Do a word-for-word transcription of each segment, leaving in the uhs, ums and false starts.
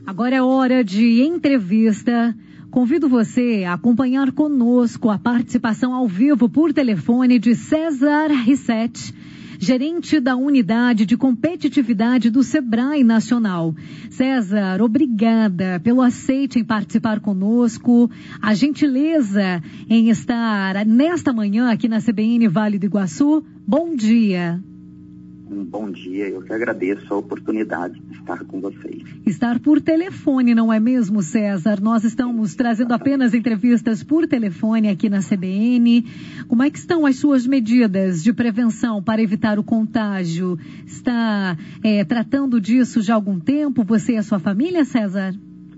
Agora é hora de entrevista. Convido você a acompanhar conosco a participação ao vivo por telefone de César Rissetti, gerente da Unidade de Competitividade do Sebrae Nacional. César, obrigada pelo aceite em participar conosco, a gentileza em estar nesta manhã aqui na C B N Vale do Iguaçu. Bom dia. Um bom dia, eu que agradeço a oportunidade de estar com vocês. Estar por telefone, não é mesmo, César? Nós estamos trazendo apenas entrevistas por telefone aqui na C B N. Como é que estão as suas medidas de prevenção para evitar o contágio? Está é, tratando disso já há algum tempo, você e a sua família, César?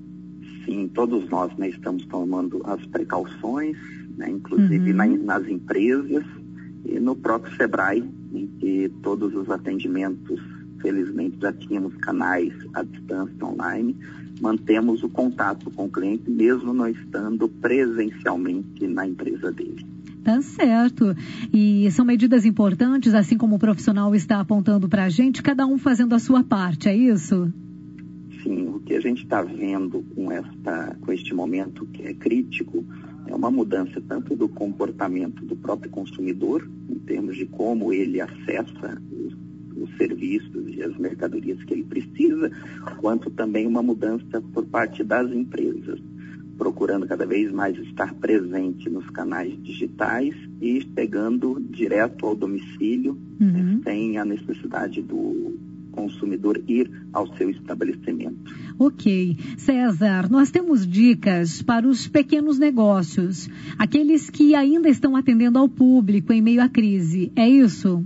Sim, todos nós, né, estamos tomando as precauções, né, inclusive uhum. na, nas empresas e no próprio Sebrae, em que todos os atendimentos, felizmente, já tínhamos canais à distância online, mantemos o contato com o cliente, mesmo não estando presencialmente na empresa dele. Tá certo. E são medidas importantes, assim como o profissional está apontando para a gente, cada um fazendo a sua parte, é isso? Sim, o que a gente está vendo com, esta, com este momento que é crítico é uma mudança tanto do comportamento do próprio consumidor, em termos de como ele acessa os, os serviços e as mercadorias que ele precisa, quanto também uma mudança por parte das empresas, procurando cada vez mais estar presente nos canais digitais e chegando direto ao domicílio, uhum. né, sem a necessidade do consumidor ir ao seu estabelecimento. Ok. César, nós temos dicas para os pequenos negócios, aqueles que ainda estão atendendo ao público em meio à crise, é isso?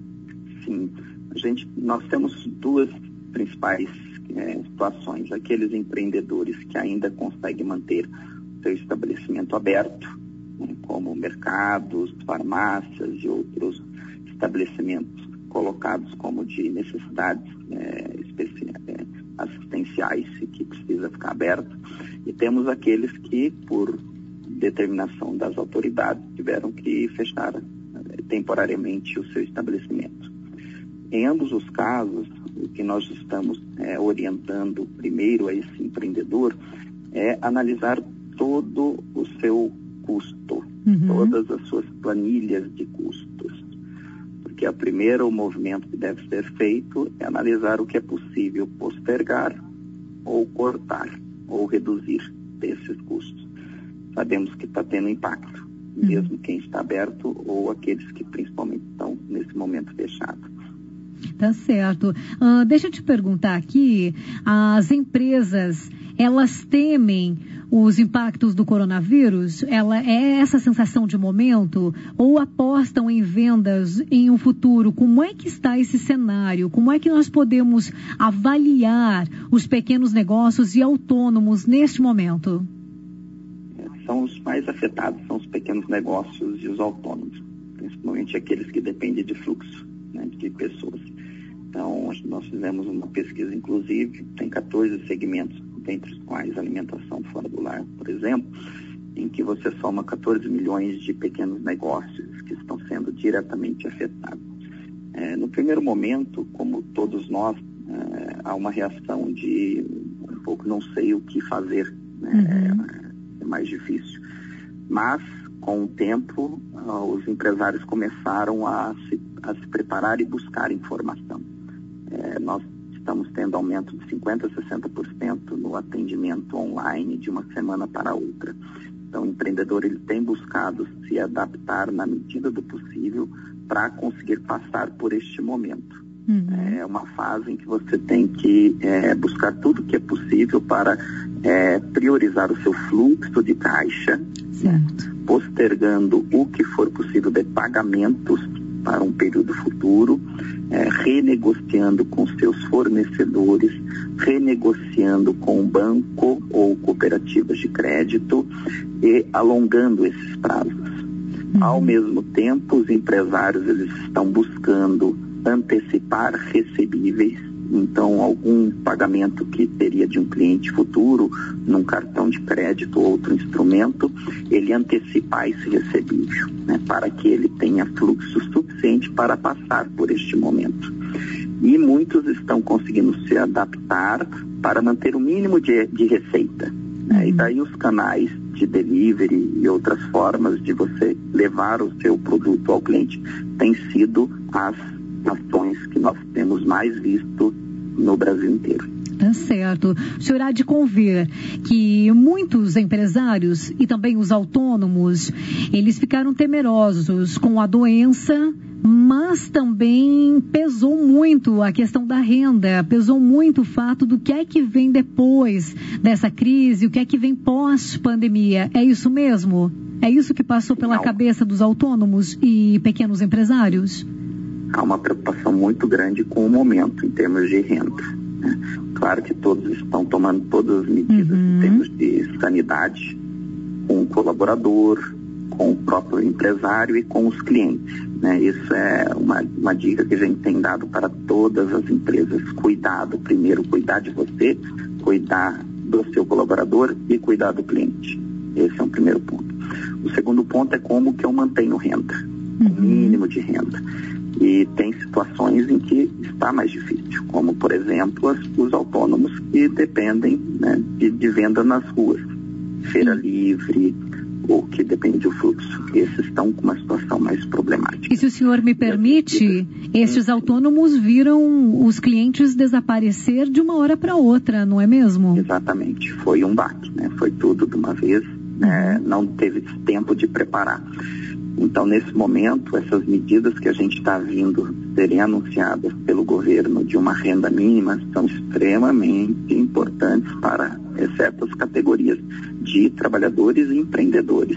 Sim. A gente, nós temos duas principais é, situações. Aqueles empreendedores que ainda conseguem manter seu estabelecimento aberto, né, como mercados, farmácias e outros estabelecimentos colocados como de necessidades é, especi- é, assistenciais e que precisa ficar aberto. E temos aqueles que, por determinação das autoridades, tiveram que fechar é, temporariamente o seu estabelecimento. Em ambos os casos, o que nós estamos é, orientando primeiro a esse empreendedor é analisar todo o seu custo, uhum. todas as suas planilhas de custos. Porque o primeiro movimento que deve ser feito é analisar o que é possível postergar ou cortar ou reduzir desses custos. Sabemos que está tendo impacto, uhum. mesmo quem está aberto ou aqueles que principalmente estão nesse momento fechados. Tá certo. Uh, deixa eu te perguntar aqui, as empresas, elas temem os impactos do coronavírus? Ela é essa sensação de momento? Ou apostam em vendas em um futuro? Como é que está esse cenário? Como é que nós podemos avaliar os pequenos negócios e autônomos neste momento? São os mais afetados, são os pequenos negócios e os autônomos, principalmente aqueles que dependem de fluxo, né, de pessoas. Então, nós fizemos uma pesquisa, inclusive, tem catorze segmentos, dentre os quais alimentação fora do lar, por exemplo, em que você soma catorze milhões de pequenos negócios que estão sendo diretamente afetados. É, no primeiro momento, como todos nós, é, há uma reação de um pouco não sei o que fazer, né? Uhum. é, é mais difícil. Mas, com o tempo, os empresários começaram a se, a se preparar e buscar informação. É, nós estamos tendo aumento de cinquenta por cento a sessenta por cento no atendimento online de uma semana para outra. Então, o empreendedor ele tem buscado se adaptar na medida do possível para conseguir passar por este momento. Uhum. É uma fase em que você tem que é, buscar tudo que é possível para é, priorizar o seu fluxo de caixa, né, postergando o que for possível de pagamentos para um período futuro, é, renegociando com seus fornecedores, renegociando com o banco ou cooperativas de crédito e alongando esses prazos. Uhum. Ao mesmo tempo, os empresários eles estão buscando antecipar recebíveis, então algum pagamento que teria de um cliente futuro, num cartão de crédito ou outro instrumento, ele antecipar esse recebível, né, para que ele tenha fluxo suficiente para passar por este momento. E muitos estão conseguindo se adaptar para manter o mínimo de, de receita. Né? Uhum. E daí os canais de delivery e outras formas de você levar o seu produto ao cliente têm sido as ações que nós temos mais visto no Brasil inteiro. Tá certo. O senhor há de convir que muitos empresários e também os autônomos, eles ficaram temerosos com a doença, mas também pesou muito a questão da renda, pesou muito o fato do que é que vem depois dessa crise, o que é que vem pós-pandemia. É isso mesmo? É isso que passou pela Não. cabeça dos autônomos e pequenos empresários? Há uma preocupação muito grande com o momento em termos de renda. Claro que todos estão tomando todas as medidas uhum. em termos de sanidade, com o colaborador, com o próprio empresário e com os clientes. Né? Isso é uma, uma dica que a gente tem dado para todas as empresas. Cuidado, primeiro cuidar de você, cuidar do seu colaborador e cuidar do cliente. Esse é um primeiro ponto. O segundo ponto é como que eu mantenho renda, uhum. o mínimo de renda. E tem situações em que está mais difícil, como, por exemplo, as, os autônomos que dependem, né, de, de venda nas ruas, feira livre, ou que depende do fluxo. Esses estão com uma situação mais problemática. E se o senhor me permite, esses autônomos viram os clientes desaparecer de uma hora para outra, não é mesmo? Exatamente. Foi um baque, né? Foi tudo de uma vez, né? Não teve tempo de preparar. Então, nesse momento, essas medidas que a gente está vindo serem anunciadas pelo governo de uma renda mínima são extremamente importantes para certas categorias de trabalhadores e empreendedores.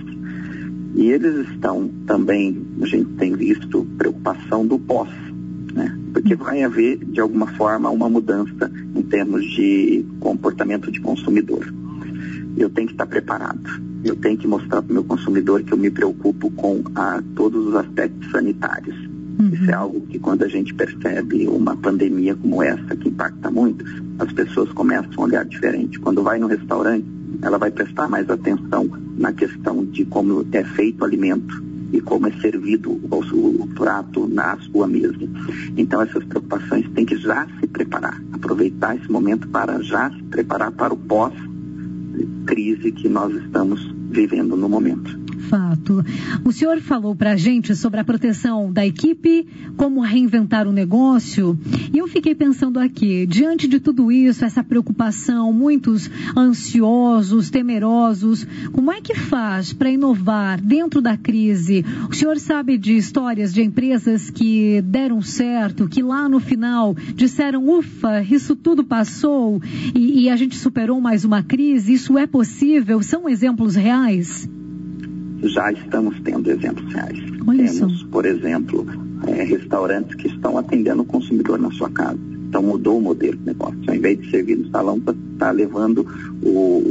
E eles estão também, a gente tem visto, preocupação do pós, né? Porque vai haver, de alguma forma, uma mudança em termos de comportamento de consumidor. Eu tenho que estar preparado. Eu tenho que mostrar para o meu consumidor que eu me preocupo com a, todos os aspectos sanitários. Uhum. Isso é algo que, quando a gente percebe uma pandemia como essa, que impacta muito, as pessoas começam a olhar diferente. Quando vai no restaurante, ela vai prestar mais atenção na questão de como é feito o alimento e como é servido o, o prato na sua mesa. Então, essas preocupações têm que já se preparar, aproveitar esse momento para já se preparar para o pós crise que nós estamos vivendo no momento. Fato. O senhor falou para a gente sobre a proteção da equipe, como reinventar o negócio, e eu fiquei pensando aqui, diante de tudo isso, essa preocupação, muitos ansiosos, temerosos, como é que faz para inovar dentro da crise? O senhor sabe de histórias de empresas que deram certo, que lá no final disseram, ufa, isso tudo passou e, e a gente superou mais uma crise, isso é possível? São exemplos reais? Já estamos tendo exemplos reais. Olha Temos, isso. por exemplo, é, restaurantes que estão atendendo o consumidor na sua casa. Então mudou o modelo de negócio. Ao invés de servir no salão, está tá levando o,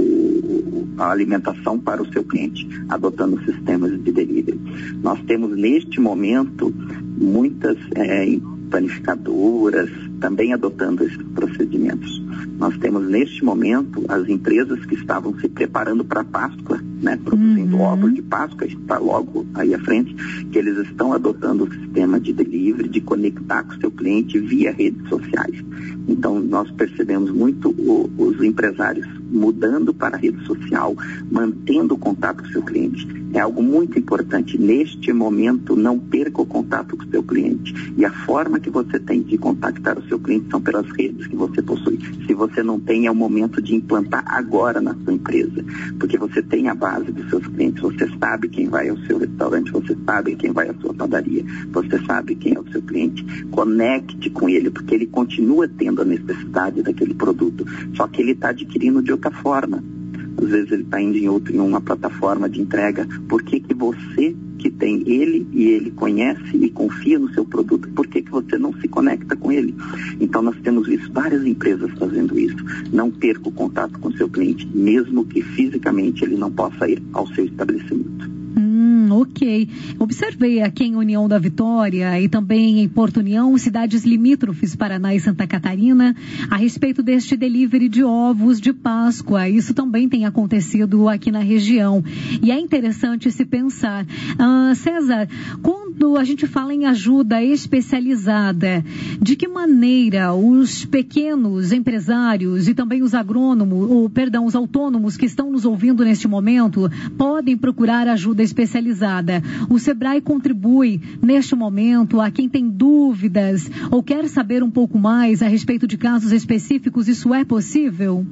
o, a alimentação para o seu cliente, adotando sistemas de delivery. Nós temos neste momento muitas é, panificadoras também adotando esses procedimentos. Nós temos neste momento as empresas que estavam se preparando para a Páscoa, né, produzindo uhum. ovos de Páscoa, está logo aí à frente, que eles estão adotando o sistema de delivery, de conectar com o seu cliente via redes sociais. Então, nós percebemos muito o, os empresários mudando para a rede social, mantendo o contato com o seu cliente. É algo muito importante. Neste momento, não perca o contato com o seu cliente. E a forma que você tem de contactar o seu cliente são pelas redes que você possui. Se você não tem, é o momento de implantar agora na sua empresa. Porque você tem a base dos seus clientes, você sabe quem vai ao seu restaurante, você sabe quem vai à sua padaria, você sabe quem é o seu cliente. Conecte com ele, porque ele continua tendo a necessidade daquele produto, só que ele está adquirindo de outra forma. Às vezes ele está indo em, outro, em uma plataforma de entrega. Por que que você, que tem ele e ele conhece e confia no seu produto, por que que você não se conecta com ele? Então nós temos visto várias empresas fazendo isso. Não perca o contato com o seu cliente, mesmo que fisicamente ele não possa ir ao seu estabelecimento. Hum, ok. Observei aqui em União da Vitória e também em Porto União, cidades limítrofes, Paraná e Santa Catarina, a respeito deste delivery de ovos de Páscoa. Isso também tem acontecido aqui na região. E é interessante se pensar. Ah, César, com, Quando a gente fala em ajuda especializada, de que maneira os pequenos empresários e também os agrônomos, ou perdão, os autônomos que estão nos ouvindo neste momento, podem procurar ajuda especializada? O Sebrae contribui neste momento a quem tem dúvidas ou quer saber um pouco mais a respeito de casos específicos? Isso é possível?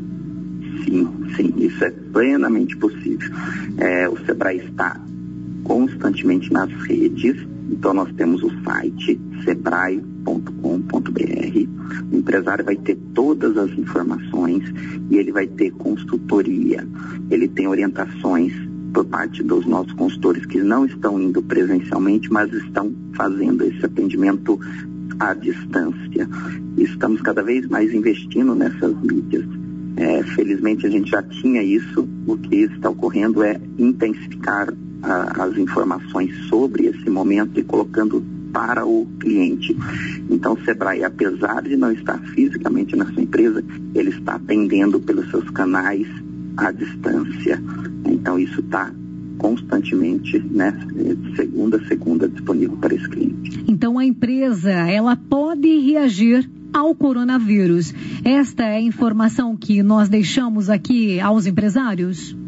Sim, sim, isso é plenamente possível. É, o Sebrae está constantemente nas redes, então nós temos o site sebrae ponto com ponto b r. O empresário vai ter todas as informações e ele vai ter consultoria, ele tem orientações por parte dos nossos consultores que não estão indo presencialmente, mas estão fazendo esse atendimento à distância. Estamos cada vez mais investindo nessas mídias. É, felizmente a gente já tinha isso, o que está ocorrendo é intensificar a, as informações sobre esse momento e colocando para o cliente. Então o Sebrae, apesar de não estar fisicamente na sua empresa, ele está atendendo pelos seus canais à distância. Então isso está constantemente, né, de segunda a segunda disponível para esse cliente. Então a empresa, ela pode reagir ao coronavírus. Esta é a informação que nós deixamos aqui aos empresários?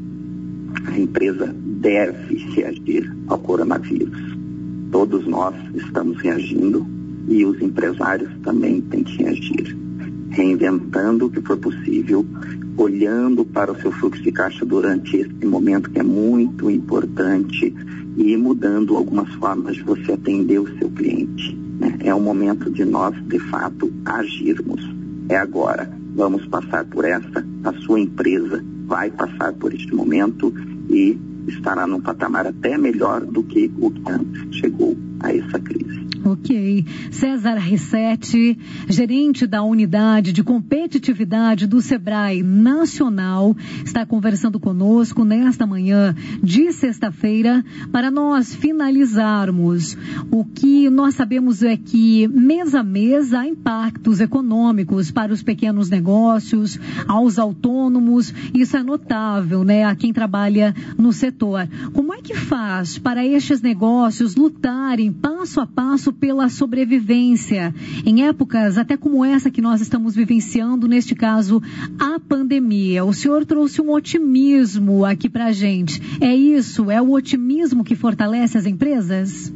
A empresa deve reagir ao coronavírus. Todos nós estamos reagindo e os empresários também têm que reagir, reinventando o que for possível, olhando para o seu fluxo de caixa durante esse momento que é muito importante e mudando algumas formas de você atender o seu cliente. É o momento de nós, de fato, agirmos. É agora. Vamos passar por essa. A sua empresa vai passar por este momento e estará num patamar até melhor do que o que antes chegou a essa crise. Ok. César Rissetti, gerente da unidade de competitividade do Sebrae Nacional, está conversando conosco nesta manhã de sexta-feira para nós finalizarmos. O que nós sabemos é que mês a mês há impactos econômicos para os pequenos negócios, aos autônomos. Isso é notável, né? A quem trabalha no setor. Como é que faz para estes negócios lutarem passo a passo pela sobrevivência, em épocas até como essa que nós estamos vivenciando, neste caso, a pandemia? O senhor trouxe um otimismo aqui pra gente. É isso? É o otimismo que fortalece as empresas?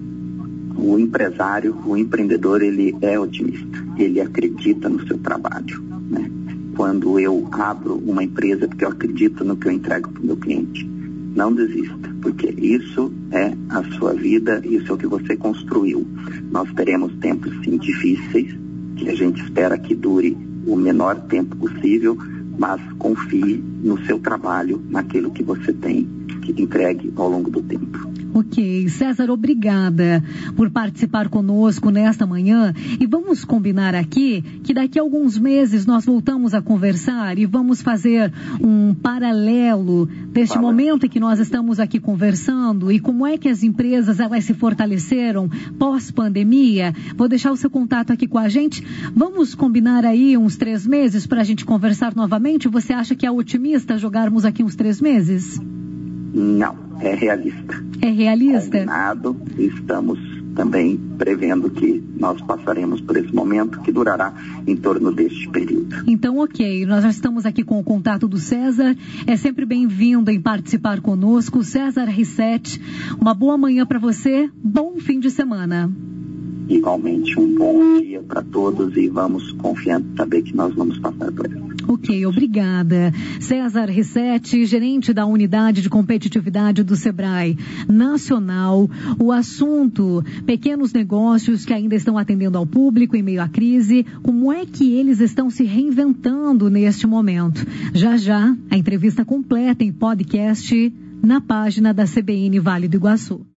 O empresário, o empreendedor, ele é otimista. Ele acredita no seu trabalho, né? Quando eu abro uma empresa, porque eu acredito no que eu entrego para o meu cliente. Não desista, porque isso é a sua vida, isso é o que você construiu. Nós teremos tempos, sim, difíceis, que a gente espera que dure o menor tempo possível, mas confie no seu trabalho, naquilo que você tem, que entregue ao longo do tempo. Ok, César, obrigada por participar conosco nesta manhã e vamos combinar aqui que daqui a alguns meses nós voltamos a conversar e vamos fazer um paralelo deste Fala. momento em que nós estamos aqui conversando e como é que as empresas elas se fortaleceram pós-pandemia. Vou deixar o seu contato aqui com a gente. Vamos combinar aí uns três meses para a gente conversar novamente? Você acha que é otimista jogarmos aqui uns três meses? Não, é realista. É realista? Combinado, estamos também prevendo que nós passaremos por esse momento que durará em torno deste período. Então, ok, nós já estamos aqui com o contato do César, é sempre bem-vindo em participar conosco. César Rissetti, uma boa manhã para você, bom fim de semana. Igualmente, um bom dia para todos e vamos confiando em saber que nós vamos passar por isso. Ok, obrigada. César Rissetti, gerente da unidade de competitividade do Sebrae Nacional. O assunto, pequenos negócios que ainda estão atendendo ao público em meio à crise, como é que eles estão se reinventando neste momento? Já já, a entrevista completa em podcast na página da C B N Vale do Iguaçu.